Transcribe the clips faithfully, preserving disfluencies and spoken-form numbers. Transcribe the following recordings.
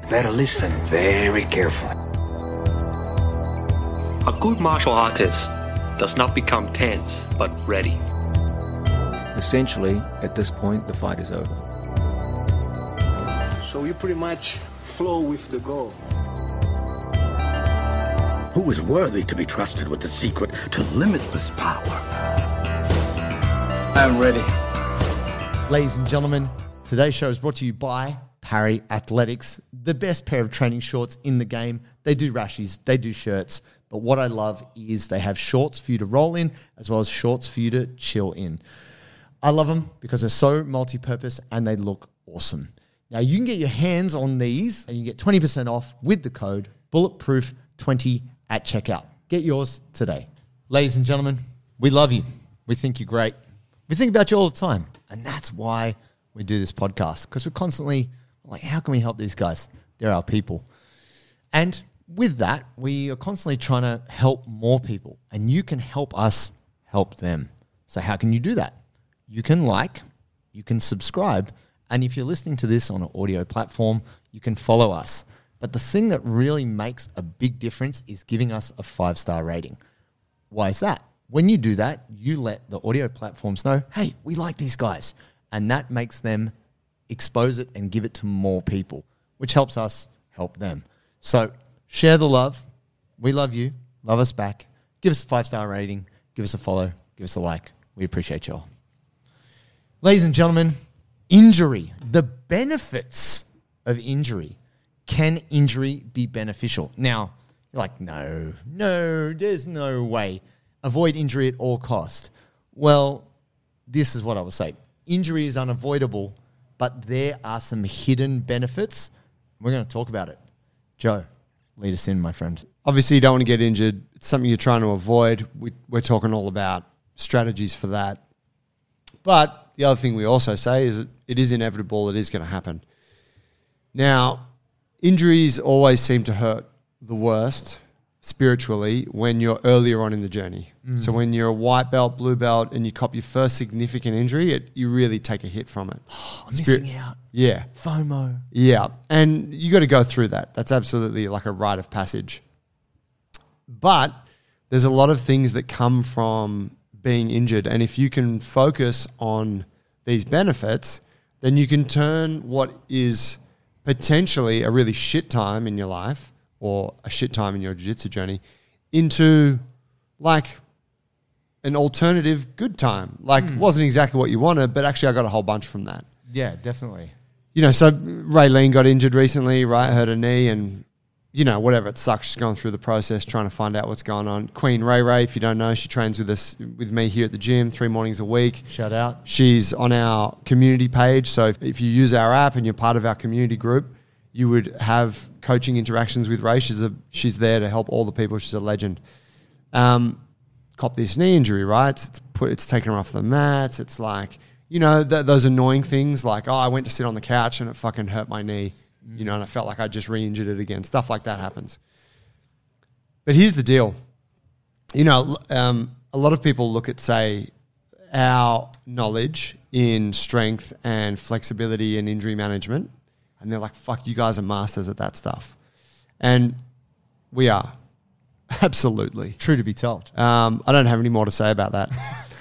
Better listen very carefully. A good martial artist does not become tense, but ready. Essentially, at this point, the fight is over. So you pretty much flow with the goal. Who is worthy to be trusted with the secret to limitless power? I'm ready. Ladies and gentlemen, today's show is brought to you by Parry Athletics, the best pair of training shorts in the game. They do rashies, they do shirts, but what I love is they have shorts for you to roll in as well as shorts for you to chill in. I love them because they're so multi-purpose and they look awesome. Now you can get your hands on these and you get twenty percent off with the code bulletproof twenty at checkout. Get yours today. Ladies and gentlemen, we love you. We think you're great. We think about you all the time. And that's why we do this podcast, because we're constantly like, how can we help these guys? They're our people. And with that, we are constantly trying to help more people, and you can help us help them. So how can you do that? You can like, you can subscribe, and if you're listening to this on an audio platform, you can follow us. But the thing that really makes a big difference is giving us a five-star rating. Why is that? When you do that, you let the audio platforms know, hey, we like these guys. And that makes them expose it and give it to more people, which helps us help them. So share the love. We love you. Love us back. Give us a five-star rating. Give us a follow. Give us a like. We appreciate y'all. Ladies and gentlemen, injury. The benefits of injury. Can injury be beneficial? Now, you're like, no, no, there's no way. Avoid injury at all cost. Well, this is what I would say. Injury is unavoidable, but there are some hidden benefits. We're going to talk about it. Joe, lead us in, my friend. Obviously, you don't want to get injured. It's something you're trying to avoid. We, we're talking all about strategies for that. But the other thing we also say is that it is inevitable. It is going to happen. Now, injuries always seem to hurt the worst spiritually when you're earlier on in the journey. Mm. So when you're a white belt, blue belt, and you cop your first significant injury, it, you really take a hit from it. Oh, I'm Spir- missing out. Yeah. FOMO. Yeah. And you got to go through that. That's absolutely like a rite of passage. But there's a lot of things that come from being injured. And if you can focus on these benefits, then you can turn what is potentially a really shit time in your life or a shit time in your jiu-jitsu journey into like an alternative good time. Like mm. wasn't exactly what you wanted, but actually I got a whole bunch from that. Yeah, definitely. You know, so Raylene got injured recently, right? Hurt her knee and, you know, whatever. It sucks. She's going through the process, trying to find out what's going on. Queen Ray Ray, if you don't know, she trains with us, with me here at the gym three mornings a week. Shout out. She's on our community page. So if, if you use our app and you're part of our community group, you would have coaching interactions with Ray. She's, a, she's there to help all the people. She's a legend. Um, cop this knee injury, right? It's, put, it's taken her off the mats. It's like, you know, th- those annoying things like, oh, I went to sit on the couch and it fucking hurt my knee, mm. you know, and I felt like I just re-injured it again. Stuff like that happens. But here's the deal. You know, um, a lot of people look at, say, our knowledge in strength and flexibility and injury management, and they're like, fuck, you guys are masters at that stuff. And we are. Absolutely. True to be told. Um, I don't have any more to say about that.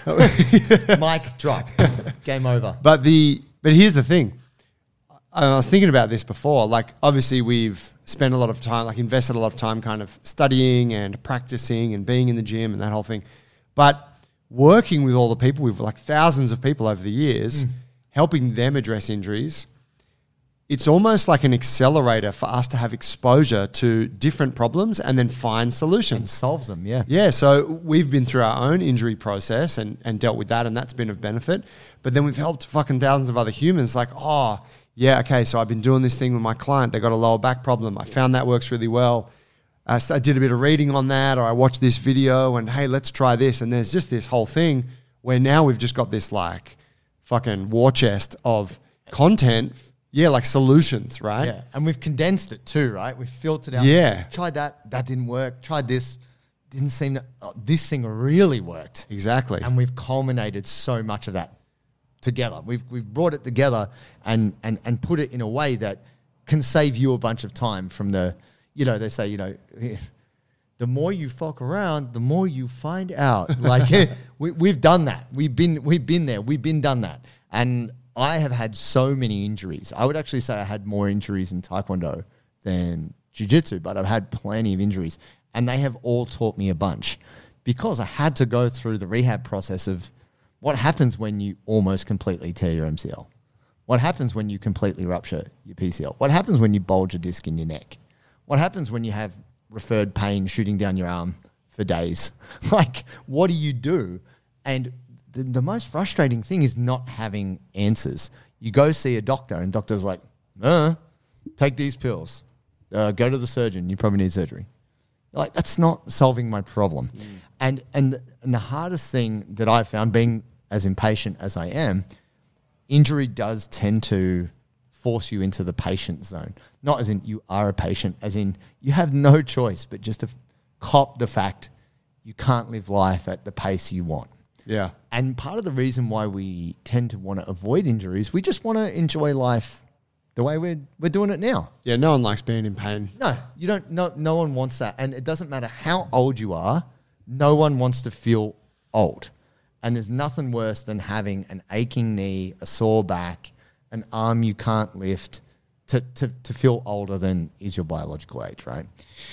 Mic drop. Game over. But the but here's the thing. I was thinking about this before. Like, obviously, we've spent a lot of time, like invested a lot of time kind of studying and practicing and being in the gym and that whole thing. But working with all the people, we've like thousands of people over the years, mm. helping them address injuries, it's almost like an accelerator for us to have exposure to different problems and then find solutions. And solves them, yeah. Yeah, so we've been through our own injury process and, and dealt with that, and that's been of benefit. But then we've helped fucking thousands of other humans like, oh, yeah, okay, so I've been doing this thing with my client. They got a lower back problem. I found that works really well. Uh, so I did a bit of reading on that, or I watched this video and, hey, let's try this. And there's just this whole thing where now we've just got this like fucking war chest of content. Yeah, like solutions, right? Yeah, and we've condensed it too, right? We've filtered out. Yeah. Tried that, that didn't work. Tried this, didn't seem to, oh, this thing really worked. Exactly. And we've culminated so much of that together. We've we've brought it together and and and put it in a way that can save you a bunch of time from the, you know, they say, you know, the more you fuck around, the more you find out. Like we, we've done that. We've been, we've been there. We've been done that. And I have had so many injuries. I would actually say I had more injuries in Taekwondo than Jiu-Jitsu, but I've had plenty of injuries. And they have all taught me a bunch because I had to go through the rehab process of what happens when you almost completely tear your M C L. What happens when you completely rupture your P C L? What happens when you bulge a disc in your neck? What happens when you have referred pain shooting down your arm for days? Like, what do you do? And the, the most frustrating thing is not having answers. You go see a doctor and doctor's like, uh, take these pills. Uh, go to the surgeon. You probably need surgery. Like, that's not solving my problem. Mm. And, and, the, and the hardest thing that I found, being as impatient as I am, injury does tend to force you into the patient zone. Not as in you are a patient, as in you have no choice but just to f- cop the fact you can't live life at the pace you want. Yeah. And part of the reason why we tend to want to avoid injuries, we just want to enjoy life the way we're we're doing it now. Yeah, no one likes being in pain. No, you don't. No, no one wants that, and it doesn't matter how old you are. No one wants to feel old, and there's nothing worse than having an aching knee, a sore back, an arm you can't lift, to to to feel older than is your biological age, right?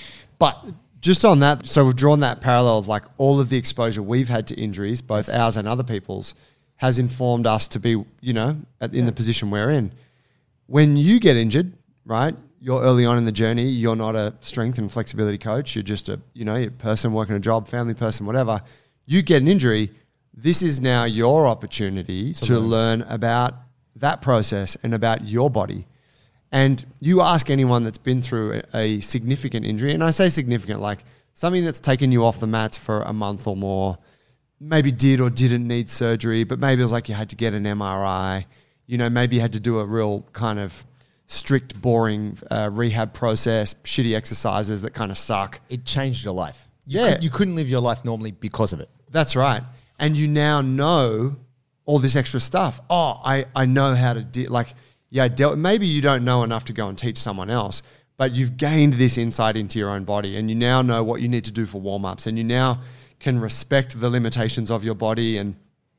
But just on that, so we've drawn that parallel of like all of the exposure we've had to injuries, both ours and other people's, has informed us to be, you know, at, in yeah. the position we're in. When you get injured, right, you're early on in the journey, you're not a strength and flexibility coach, you're just a, you know, a person working a job, family person, whatever. You get an injury, this is now your opportunity to, to learn. learn about that process and about your body. And you ask anyone that's been through a, a significant injury, and I say significant, like something that's taken you off the mats for a month or more, maybe did or didn't need surgery, but maybe it was like you had to get an M R I, you know, maybe you had to do a real kind of strict, boring uh, rehab process, shitty exercises that kind of suck. It changed your life. You Yeah. could, you couldn't live your life normally because of it. That's right. And you now know all this extra stuff. Oh, I, I know how to deal. Like, yeah, I dealt, maybe you don't know enough to go and teach someone else, but you've gained this insight into your own body, and you now know what you need to do for warm-ups, and you now can respect the limitations of your body, and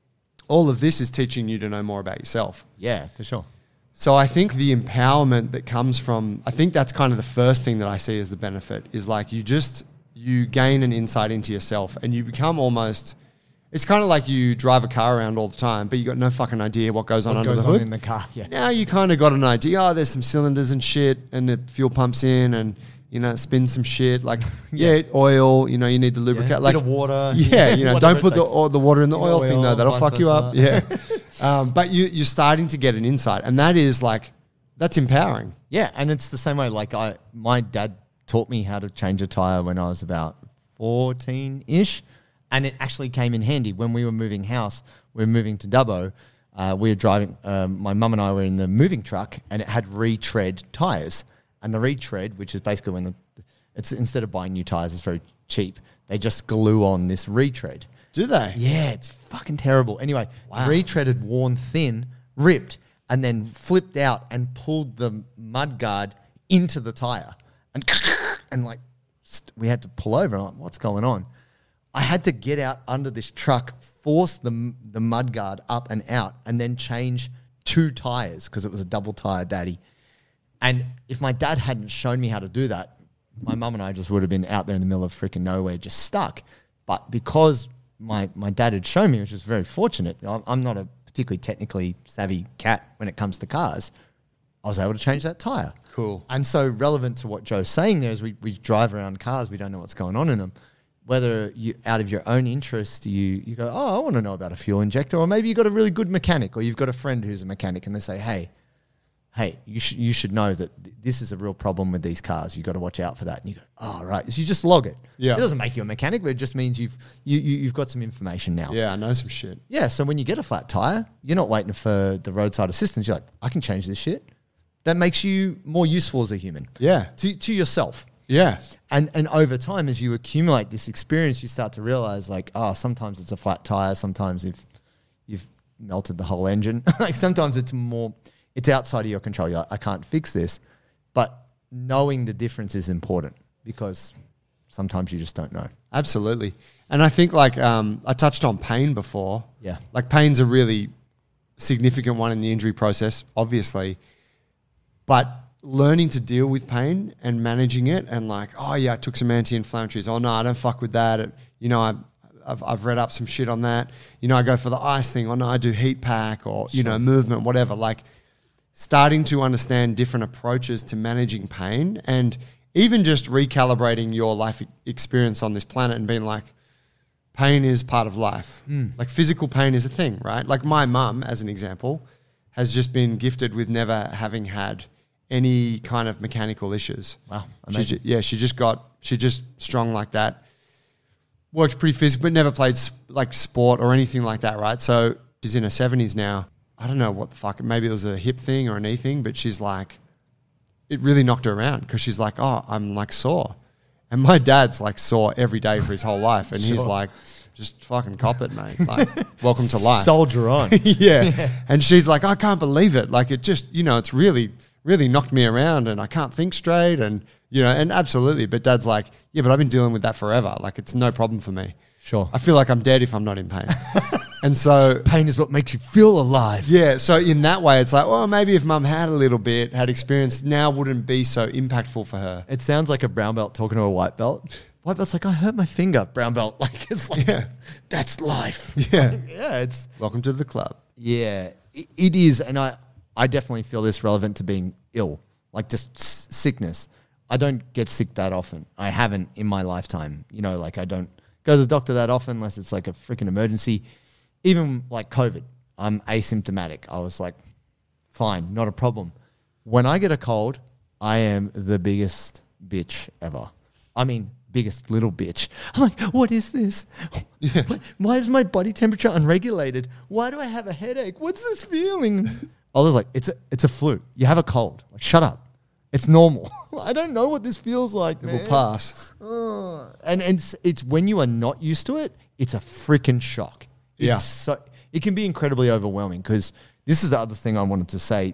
all of this is teaching you to know more about yourself. Yeah, for sure. So I think the empowerment that comes from, I think that's kind of the first thing that I see as the benefit, is like you just, you gain an insight into yourself, and you become almost, it's kind of like you drive a car around all the time, but you got no fucking idea what goes on What under goes the on hood. in the car, yeah. Now you kind of got an idea, oh, there's some cylinders and shit, and the fuel pumps in, and, you know, spin some shit, like, yeah, oil, you know, you need the lubricant. Yeah, like, bit of water. Yeah, you know, Whatever don't put it the, takes. or the water in the In oil, oil, thing, though. That'll vice fuck you up. versa. Yeah. um, but you, you're starting to get an insight, and that is like, that's empowering. Yeah, and it's the same way. Like I, my dad taught me how to change a tire when I was about fourteen-ish, and it actually came in handy when we were moving house. We were moving to Dubbo. Uh, we were driving. Um, my mum and I were in the moving truck, and it had retread tires. And the retread, which is basically when the, it's instead of buying new tires, it's very cheap. They just glue on this retread. Do they? Yeah, it's fucking terrible. Anyway, Wow. the retread had worn thin, ripped, and then flipped out and pulled the mud guard into the tire. And, and like, st- we had to pull over. I'm like, what's going on? I had to get out under this truck, force the, the mud guard up and out, and then change two tires because it was a double tire daddy. And if my dad hadn't shown me how to do that, my mum and I just would have been out there in the middle of freaking nowhere, just stuck. But because my, my dad had shown me, which was very fortunate, I'm, I'm not a particularly technically savvy cat when it comes to cars, I was able to change that tire. Cool. And so relevant to what Joe's saying there is we, we drive around cars, we don't know what's going on in them. Whether you, out of your own interest, you, you go, oh, I want to know about a fuel injector, or maybe you've got a really good mechanic, or you've got a friend who's a mechanic and they say, hey, hey, you should you should know that th- this is a real problem with these cars. You've got to watch out for that. And you go, oh, right. So you just log it. Yeah. It doesn't make you a mechanic, but it just means you've you, you, you've got some information now. Yeah, I know some shit. Yeah, so when you get a flat tire, you're not waiting for the roadside assistance. You're like, I can change this shit. That makes you more useful as a human. Yeah. To to yourself. Yeah. And and over time, as you accumulate this experience, you start to realize, like, oh, sometimes it's a flat tire. Sometimes if you've melted the whole engine, like sometimes it's more, it's outside of your control. You're like, I can't fix this. But knowing the difference is important because sometimes you just don't know. Absolutely. And I think like um, I touched on pain before. Yeah. Like pain's a really significant one in the injury process, obviously. But learning to deal with pain and managing it and like, oh yeah, I took some anti-inflammatories. Oh no, I don't fuck with that. It, you know, I, I've, I've read up some shit on that. You know, I go for the ice thing. Oh no, I do heat pack or, you know, movement, whatever. Like starting to understand different approaches to managing pain and even just recalibrating your life experience on this planet and being like, pain is part of life. Mm. Like physical pain is a thing, right? Like my mum, as an example, has just been gifted with never having had any kind of mechanical issues. Wow. She ju- yeah, she just got, she just strong like that. Worked pretty physical, but never played sp- like sport or anything like that, right? So she's in her seventies now. I don't know what the fuck, maybe it was a hip thing or a knee thing, but she's like, it really knocked her around because she's like, oh, I'm like sore. And my dad's like sore every day for his whole life. And sure. he's like, just fucking cop it, mate. Like, welcome to life. Soldier on. yeah. yeah. And she's like, I can't believe it. Like it just, you know, it's really, really knocked me around and I can't think straight. And, you know, and absolutely. But dad's like, yeah, but I've been dealing with that forever. Like it's no problem for me. Sure. I feel like I'm dead if I'm not in pain. And so pain is what makes you feel alive. Yeah. So in that way, it's like, well, maybe if mum had a little bit, had experience, now wouldn't be so impactful for her. It sounds like a brown belt talking to a white belt. White belt's like, I hurt my finger. Brown belt, like, it's like, yeah. That's life. Yeah. yeah. It's welcome to the club. Yeah, it, it is. And I, I definitely feel this relevant to being ill, like just s- sickness. I don't get sick that often. I haven't in my lifetime. You know, like I don't go to the doctor that often unless it's like a freaking emergency. Even like COVID, I'm asymptomatic. I was like, fine, not a problem. When I get a cold, I am the biggest bitch ever. I mean, biggest little bitch. I'm like, what is this? Yeah. Why is my body temperature unregulated? Why do I have a headache? What's this feeling? I was like, it's a, it's a flu. You have a cold. Like, shut up. It's normal. I don't know what this feels like, It man. will pass. Oh. And, and it's, it's when you are not used to it, it's a freaking shock. It's yeah. So, it can be incredibly overwhelming because this is the other thing I wanted to say.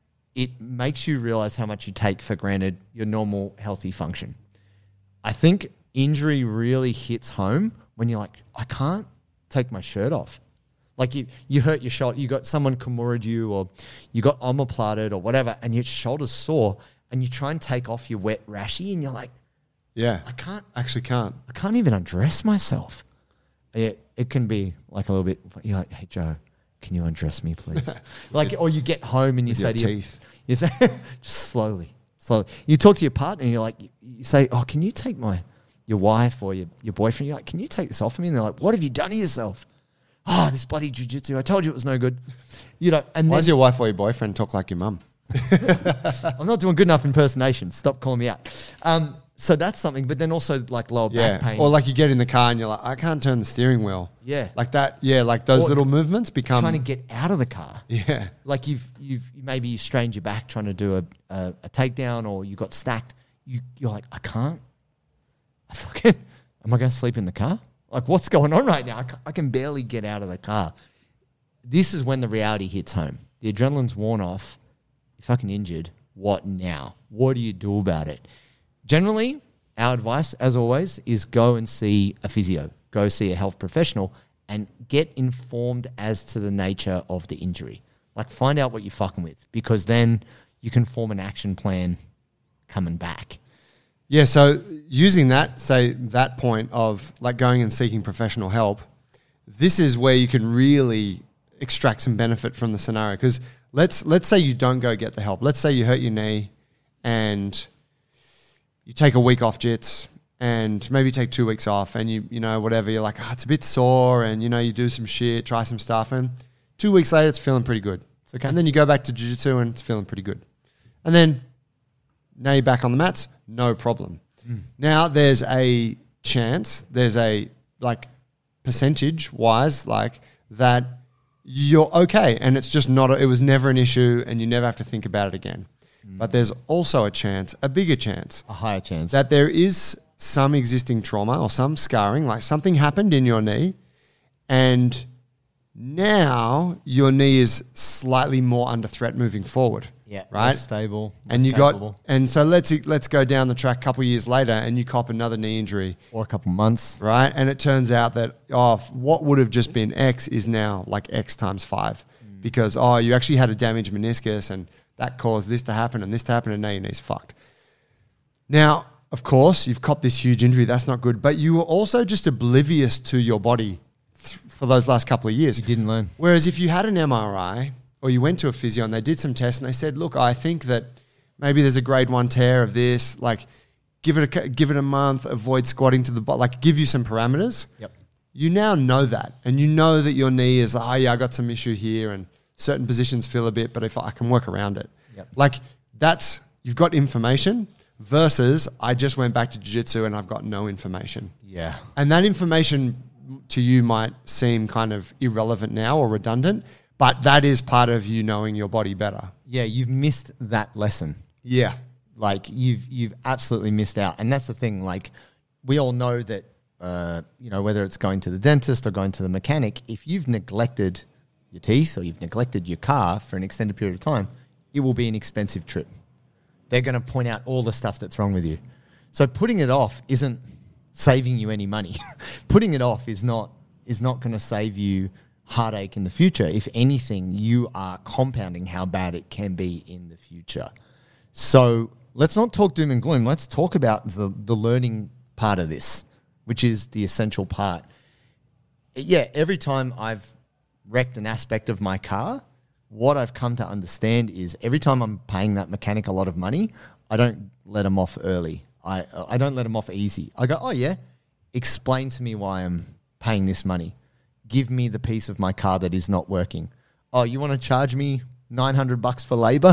It makes you realize how much you take for granted your normal healthy function. I think injury really hits home when you're like, I can't take my shirt off. Like you, you hurt your shoulder, you got someone Kimura'd you or you got omoplated or whatever and your shoulder's sore and you try and take off your wet rashy and you're like, yeah, I can't. Actually can't. I can't even undress myself. It, it can be like a little bit, you're like, hey, Joe, can you undress me, please? like, or you get home and you With say your to teeth. you, you say, just slowly, slowly. You talk to your partner and you're like, you, you say, oh, can you take my, your wife or your, your boyfriend? You're like, can you take this off of me? And they're like, what have you done to yourself? Oh, this bloody jiu-jitsu. I told you it was no good. You know, and Why then, does your wife or your boyfriend talk like your mum? I'm not doing good enough impersonations. Stop calling me out. Um, so that's something, but then also like lower Yeah. back pain. Or like you get in the car and you're like, I can't turn the steering wheel. Yeah. Like that. Yeah. Like those Or little movements become. trying to get out of the car. Yeah. Like you've you've maybe you strained your back trying to do a, a, a takedown or you got stacked. You you're like, I can't. I fucking am I going to sleep in the car? Like what's going on right now? I, ca- I can barely get out of the car. This is when the reality hits home. The adrenaline's worn off. You're fucking injured. What now? What do you do about it? Generally, our advice, as always, is go and see a physio. Go see a health professional and get informed as to the nature of the injury. Like, find out what you're fucking with because then you can form an action plan coming back. Yeah. So using that, say that point of like going and seeking professional help, this is where you can really extract some benefit from the scenario. Because let's let's say you don't go get the help. Let's say you hurt your knee and you take a week off jits and maybe take two weeks off and you, you know, whatever, you're like, oh, it's a bit sore and, you know, you do some shit, try some stuff and two weeks later, it's feeling pretty good. Okay. And then you go back to jiu-jitsu and it's feeling pretty good. And then now you're back on the mats, no problem. Mm. Now there's a chance, there's a like percentage wise, like that you're okay. And it's just not, a, it was never an issue and you never have to think about it again. But there's also a chance, a bigger chance, A higher chance. that there is some existing trauma or some scarring, like something happened in your knee and Now your knee is slightly more under threat moving forward. Yeah, right. less stable, and less you capable. got, and so let's let's go down the track a couple of years later, and you cop another knee injury, or a couple months, right? And it turns out that oh, what would have just been X is now like X times five, mm. because oh, you actually had a damaged meniscus, and that caused this to happen and this to happen, and now your knee's fucked. Now, of course, you've copped this huge injury. That's not good, but you were also just oblivious to your body th- for those last couple of years. You didn't learn. Whereas if you had an M R I. Or you went to a physio and they did some tests and they said, look, I think that maybe there's a grade one tear of this. Like, give it a give it a month. Avoid squatting to the bottom. Like, give you some parameters. Yep. You now know that, and you know that your knee is. Oh yeah, I got some issue here, and certain positions feel a bit, but if I can work around it. Yep. Like that's you've got information versus I just went back to jiu-jitsu and I've got no information. Yeah. And that information to you might seem kind of irrelevant now or redundant. But that is part of you knowing your body better. Yeah, you've missed that lesson. Yeah. Like, you've you've absolutely missed out. And that's the thing. Like, we all know that, uh, you know, whether it's going to the dentist or going to the mechanic, if you've neglected your teeth or you've neglected your car for an extended period of time, it will be an expensive trip. They're going to point out all the stuff that's wrong with you. So putting it off isn't saving you any money. Putting it off is not is not going to save you heartache in the future. If anything, you are compounding how bad it can be in the future. So let's not talk doom and gloom. Let's talk about the, the learning part of this, which is the essential part. Yeah, every time I've wrecked an aspect of my car, what I've come to understand is every time I'm paying that mechanic a lot of money, I don't let them off early. I I don't let them off easy. I go, oh yeah, explain to me why I'm paying this money. Give me the piece of my car that is not working. Oh, you want to charge me nine hundred bucks for labor,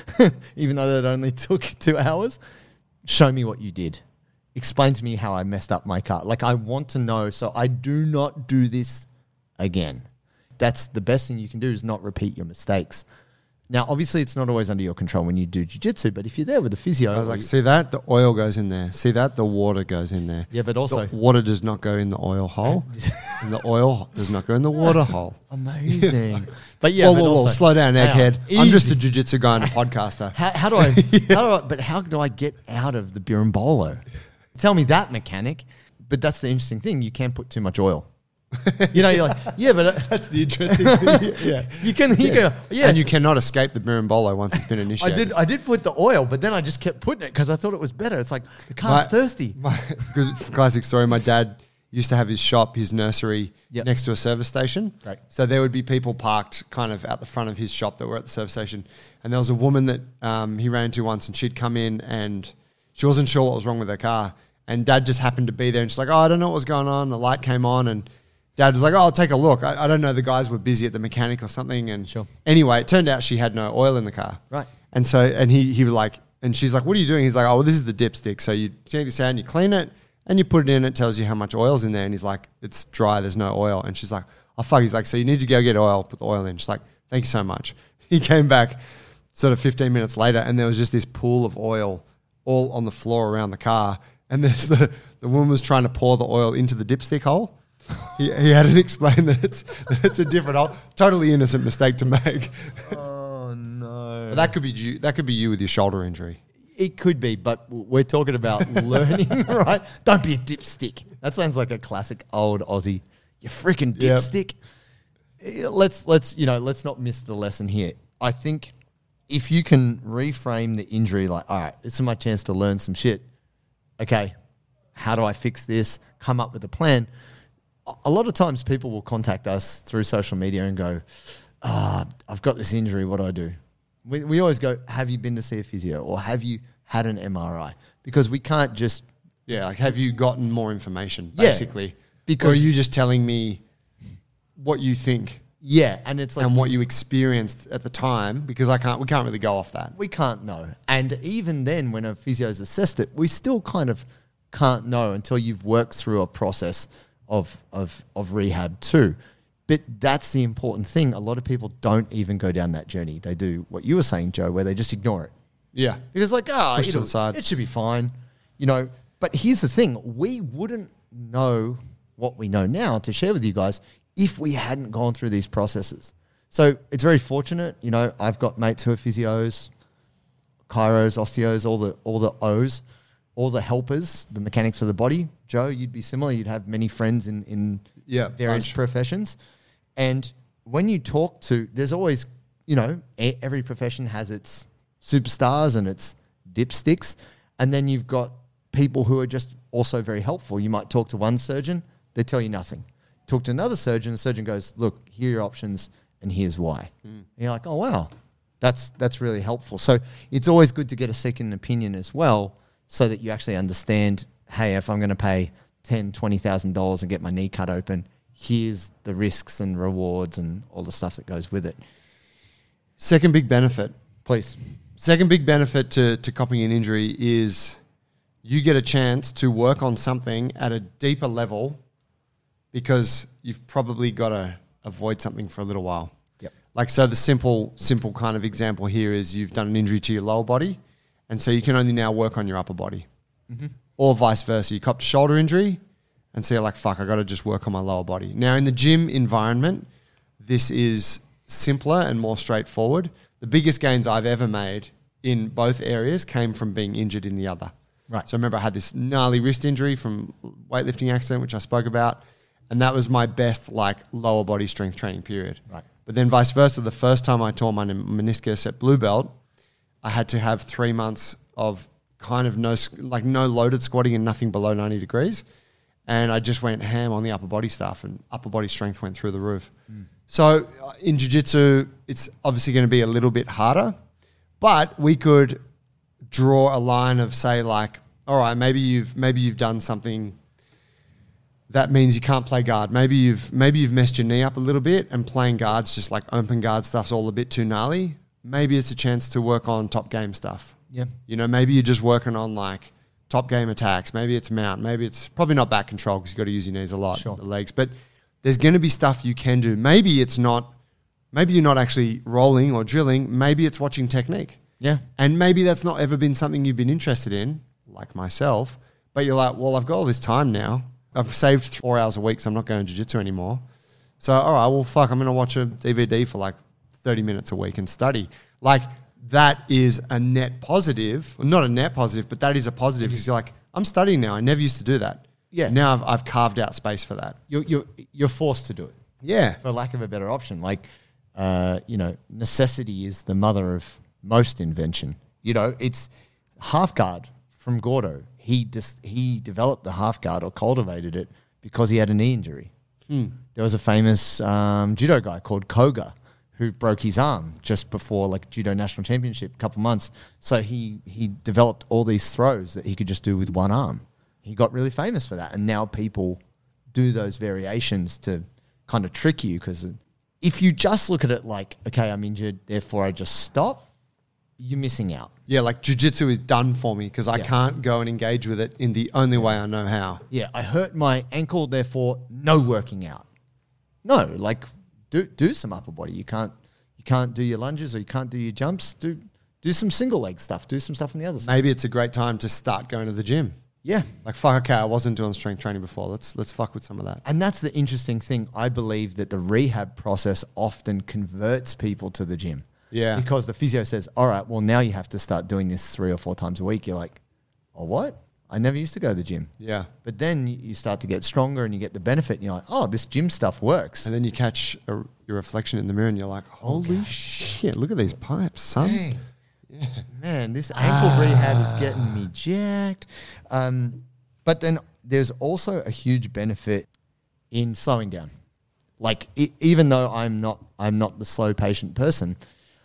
even though that only took two hours? Show me what you did. Explain to me how I messed up my car. Like, I want to know so I do not do this again. That's the best thing you can do, is not repeat your mistakes. Now, obviously, it's not always under your control when you do jiu-jitsu, but if you're there with a physio... I was like, see that? The oil goes in there. See that? The water goes in there. Yeah, but also... The water does not go in the oil hole, and the oil does not go in the water hole. Amazing. But yeah, whoa, but whoa, whoa, also, slow down, egghead. Easy. I'm just a jiu-jitsu guy and a podcaster. How, how do I... yeah. how do I? But how do I get out of the birimbolo? Tell me that, mechanic. But that's the interesting thing. You can't put too much oil. You know, you're like, yeah, but uh, that's the interesting thing. Yeah, you can, you yeah. go, yeah, and you cannot escape the birimbolo once it's been I initiated. did, I did put the oil, but then I just kept putting it because I thought it was better. It's like the car's my, thirsty. My classic story. My dad used to have his shop, his nursery, yep. next to a service station. Right. So there would be people parked kind of out the front of his shop that were at the service station, and there was a woman that um, he ran into once, and she'd come in and she wasn't sure what was wrong with her car, and Dad just happened to be there, and she's like, "Oh, I don't know what was going on." The light came on, and Dad was like, "Oh, I'll take a look." I, I don't know. The guys were busy at the mechanic or something. And sure. Anyway, it turned out she had no oil in the car. Right. And so, and he he was like, and she's like, "What are you doing?" He's like, "Oh, well, this is the dipstick. So you take this out and you clean it and you put it in. It tells you how much oil's in there." And he's like, "It's dry. There's no oil." And she's like, "Oh, fuck." He's like, "So you need to go get oil, put the oil in." She's like, "Thank you so much." He came back sort of fifteen minutes later, and there was just this pool of oil all on the floor around the car. And the, the woman was trying to pour the oil into the dipstick hole. He, he hadn't explained that it's, that it's a different hole. Totally innocent mistake to make. Oh, no. But that could be you, that could be you with your shoulder injury. It could be, but we're talking about learning, right? Don't be a dipstick. That sounds like a classic old Aussie. You freaking dipstick. Yep. Let's, let's, you know, let's not miss the lesson here. I think if you can reframe the injury like, all right, this is my chance to learn some shit. Okay, how do I fix this? Come up with a plan. A lot of times people will contact us through social media and go, ah, oh, I've got this injury. What do I do? We, we always go, have you been to see a physio or have you had an M R I? Because we can't just... Yeah, like have you gotten more information, Yeah, basically? because- or are you just telling me what you think Yeah, and it's like... and what you experienced at the time? Because I can't, we can't really go off that. We can't know. And even then, when a physio's assessed it, we still kind of can't know until you've worked through a process of of of rehab too. But that's the important thing. A lot of people don't even go down that journey. They do what you were saying, Joe, where they just ignore it. Yeah. Because like, ah, Push oh, to the side. it should be fine. You know, but here's the thing. We wouldn't know what we know now to share with you guys if we hadn't gone through these processes. So it's very fortunate. You know, I've got mates who are physios, chiros, osteos, all the all the O's, all the helpers, the mechanics of the body. Joe, you'd be similar. You'd have many friends in, in Yeah, various bunch. professions. And when you talk to, there's always, you know, e- every profession has its superstars and its dipsticks. And then you've got people who are just also very helpful. You might talk to one surgeon, they tell you nothing. Talk to another surgeon, the surgeon goes, look, here are your options and here's why. Mm. And you're like, oh, wow, that's that's really helpful. So it's always good to get a second opinion as well so that you actually understand, hey, if I'm going to pay ten thousand dollars, twenty thousand dollars and get my knee cut open, here's the risks and rewards and all the stuff that goes with it. Second big benefit. Please. Second big benefit to, to copying an injury is you get a chance to work on something at a deeper level because you've probably got to avoid something for a little while. Yep. Like, so the simple, simple kind of example here is you've done an injury to your lower body, and so you can only now work on your upper body. Mm-hmm. Or vice versa. You copped a shoulder injury, and so you're like, fuck, I got to just work on my lower body. Now, in the gym environment, this is simpler and more straightforward. The biggest gains I've ever made in both areas came from being injured in the other. Right. So I remember I had this gnarly wrist injury from weightlifting accident, which I spoke about, and that was my best like lower body strength training period. Right. But then vice versa, the first time I tore my meniscus at blue belt, I had to have three months of kind of no like no loaded squatting and nothing below ninety degrees, and I just went ham on the upper body stuff, and upper body strength went through the roof. Mm. So uh, in jiu-jitsu, it's obviously going to be a little bit harder, but we could draw a line of say like, all right, maybe you've maybe you've done something that means you can't play guard. Maybe you've maybe you've messed your knee up a little bit, and playing guards, just like open guard stuff's all a bit too gnarly. Maybe it's a chance to work on top game stuff. Yeah. You know, maybe you're just working on like top game attacks. Maybe it's mount. Maybe it's probably not back control because you've got to use your knees a lot, Sure. the legs. But there's going to be stuff you can do. Maybe it's not, maybe you're not actually rolling or drilling. Maybe it's watching technique. Yeah. And maybe that's not ever been something you've been interested in, like myself. But you're like, well, I've got all this time now. I've saved four hours a week, so I'm not going to jiu-jitsu anymore. So, all right, well, fuck, I'm going to watch a D V D for like thirty minutes a week and study. Like, that is a net positive. Well, not a net positive, but that is a positive because you're like, I'm studying now. I never used to do that. Yeah. Now I've, I've carved out space for that. You're, you're, you're forced to do it. Yeah. For lack of a better option. Like, uh, you know, necessity is the mother of most invention. You know, it's half guard from Gordo. He just he developed the half guard or cultivated it because he had a knee injury. Hmm. There was a famous um, judo guy called Koga who broke his arm just before like judo national championship, a couple months. So he he developed all these throws that he could just do with one arm. He got really famous for that, and now people do those variations to kind of trick you because if you just look at it like, okay, I'm injured, therefore I just stop, you're missing out. Yeah, like jiu-jitsu is done for me because I Yeah. can't go and engage with it in the only way I know how. Yeah, I hurt my ankle, therefore no working out. No, like do do some upper body. You can't you can't do your lunges or you can't do your jumps. Do do some single leg stuff. Do some stuff on the other side. Maybe it's a great time to start going to the gym. Yeah. Like, fuck, okay, I wasn't doing strength training before. Let's let's fuck with some of that. And that's the interesting thing. I believe that the rehab process often converts people to the gym. Yeah. Because the physio says, all right, well, now you have to start doing this three or four times a week. You're like, oh, what? I never used to go to the gym. Yeah. But then you you start to get stronger and you get the benefit. And you're like, oh, this gym stuff works. And then you catch a, your reflection in the mirror and you're like, holy shit, look at these pipes, son. Dang. Yeah. Man, this ankle rehab is getting me jacked. Um, but then there's also a huge benefit in slowing down. Like, e- even though I'm not, I'm not the slow, patient person,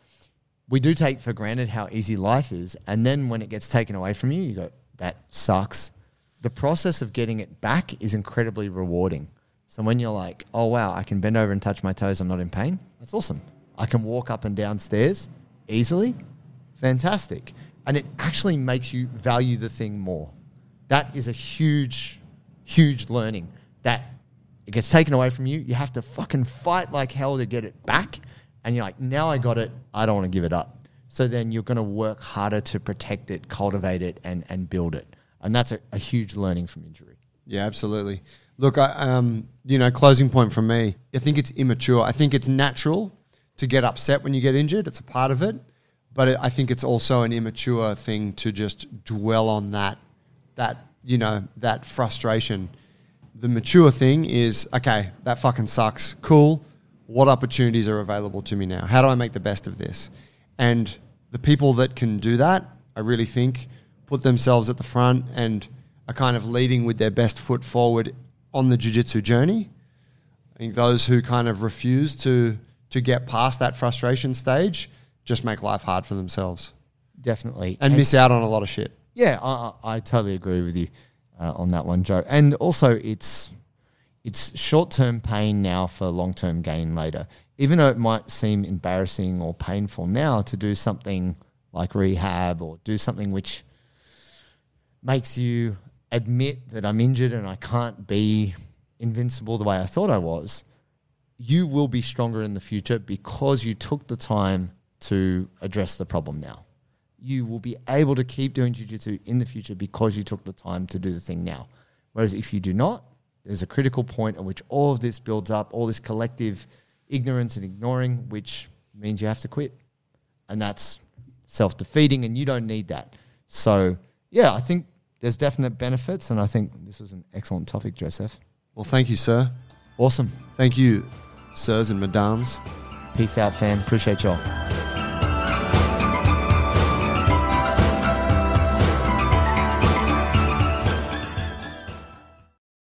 we do take for granted how easy life is. And then when it gets taken away from you, you go, that sucks. The process of getting it back is incredibly rewarding. So when you're like, oh, wow, I can bend over and touch my toes, I'm not in pain. That's awesome. I can walk up and down stairs easily. Fantastic. And it actually makes you value the thing more. That is a huge, huge learning that it gets taken away from you. You have to fucking fight like hell to get it back. And you're like, now I got it. I don't want to give it up. So then you're going to work harder to protect it, cultivate it, and, and build it. And that's a, a huge learning from injury. Yeah, absolutely. Look, I, um, you know, closing point from me, I think it's immature. I think it's natural to get upset when you get injured. It's a part of it. But it, I think it's also an immature thing to just dwell on that, that, you know, that frustration. The mature thing is, okay, that fucking sucks. Cool. What opportunities are available to me now? How do I make the best of this? And the people that can do that, I really think, put themselves at the front and are kind of leading with their best foot forward on the jiu-jitsu journey. I think those who kind of refuse to to get past that frustration stage just make life hard for themselves. Definitely. And, and miss out on a lot of shit. Yeah, I, I totally agree with you uh, on that one, Joe. And also it's it's short-term pain now for long-term gain later. Even though it might seem embarrassing or painful now to do something like rehab or do something which makes you admit that I'm injured and I can't be invincible the way I thought I was, you will be stronger in the future because you took the time to address the problem now. You will be able to keep doing jiu-jitsu in the future because you took the time to do the thing now. Whereas if you do not, there's a critical point at which all of this builds up, all this collective ignorance and ignoring, which means you have to quit. And that's self-defeating, and you don't need that. So, yeah, I think there's definite benefits, and I think this was an excellent topic, Joseph. Well, thank you, sir. Awesome. Thank you, sirs and madams. Peace out, fam. Appreciate y'all.